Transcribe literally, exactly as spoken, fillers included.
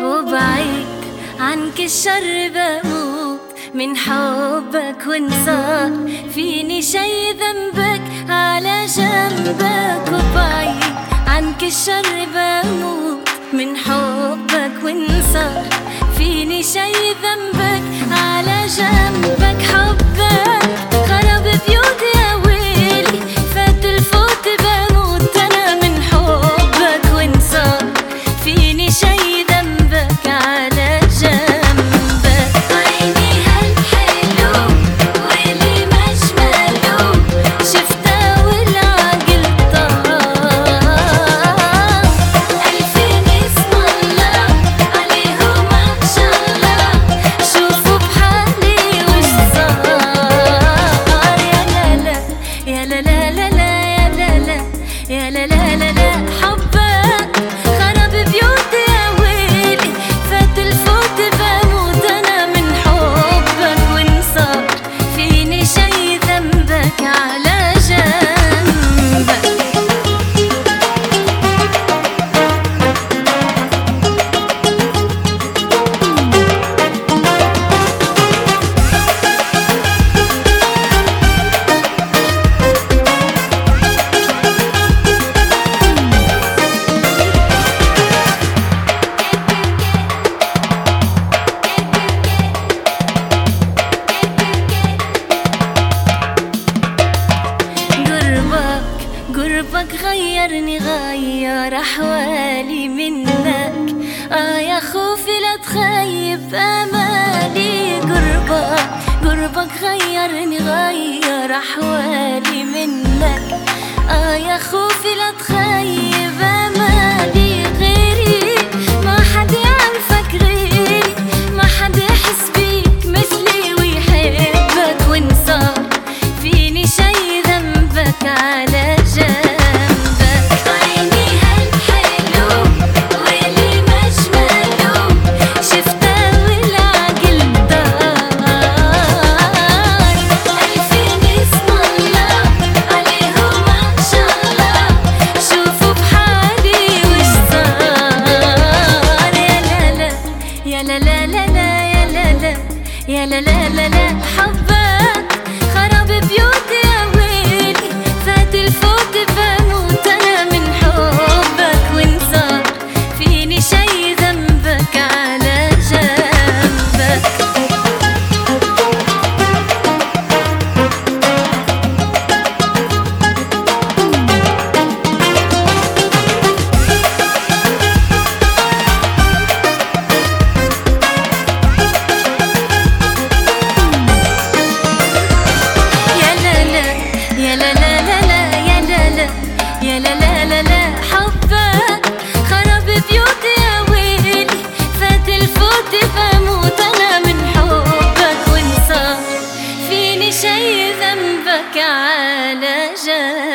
وبعيد عنك الشر بموت من حبك، وانصار فيني شي ذنبك على جنبك. وبعيد عنك الشر بموت من حبك، وانصار فيني شي ذنبك على جنبك. حبك خرب بيوتي يا ويلي، فات الفوت بموت انا من حبك، وانصار فيني شي ذنبك على جنبك. عيني هالحلو واللي مش ملوم، شفتها والعقل طار. ألفين اسم الله عليهم ما شاء الله، شوفوا بحالي وش صار. يا لا لا يا لا لا لا يا لا لا يا لا لا لا لا. حبك خرب بيوتي يا ويلي، فات الفوت بموت انا من حبك، وانصار فيني شي ذنبك على جنبك. قربك غيرني غير أحوالي منك، آه يا خوفي لا تخيب آمالي. قربك قربك غيرني غير أحوالي منك، آه يا خوفي لا تخيب آمالي. غيري ما حد يعرفك، غيري ما حد يحس بيك مثلي ويحبك، وانصار فيني شي ذنبك على جنبك. عيني هالحلو واللي مش ملوم، شفتها والعقل طار. ألفين اسم الله عليهم ما شاء الله، شوفوا بحالي وش صار. يا لا لا يا لا لا لا يا لا لا يا لا لا لا لا. حبك خرب بيوتي يا ويلي، فات الفوت بموت انا من حبك، وانصار فيني شي ذنبك على جنبك. يا لا لا لا لا يا لا لا يا لا لا لا لا. حبك خرب بيوتي يا ويلي، فات الفوت بموت انا من حبك، وانصار فيني شي ذنبك على جنبك.